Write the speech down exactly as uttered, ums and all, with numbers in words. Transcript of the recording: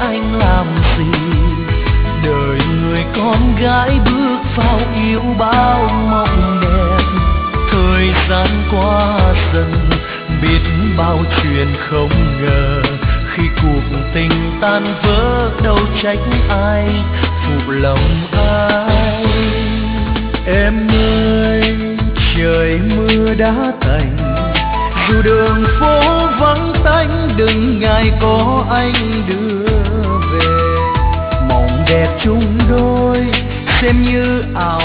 anh làm gì. Đời người con gái bước vào yêu bao mộng đẹp. Thời gian qua dần biết bao chuyện không ngờ. Khi cuộc tình tan vỡ đâu trách ai phụ lòng ai. Em ơi trời mưa đã tạnh, dù đường phố vắng tanh đừng ngại có anh đưa về. Mộng đẹp chung đôi xem như ảo